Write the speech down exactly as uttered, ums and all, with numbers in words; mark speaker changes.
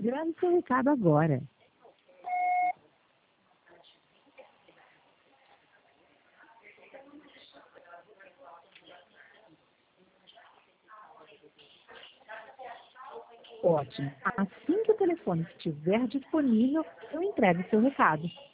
Speaker 1: Grave seu recado agora. Ótimo. Assim que o telefone estiver disponível, eu entrego seu recado.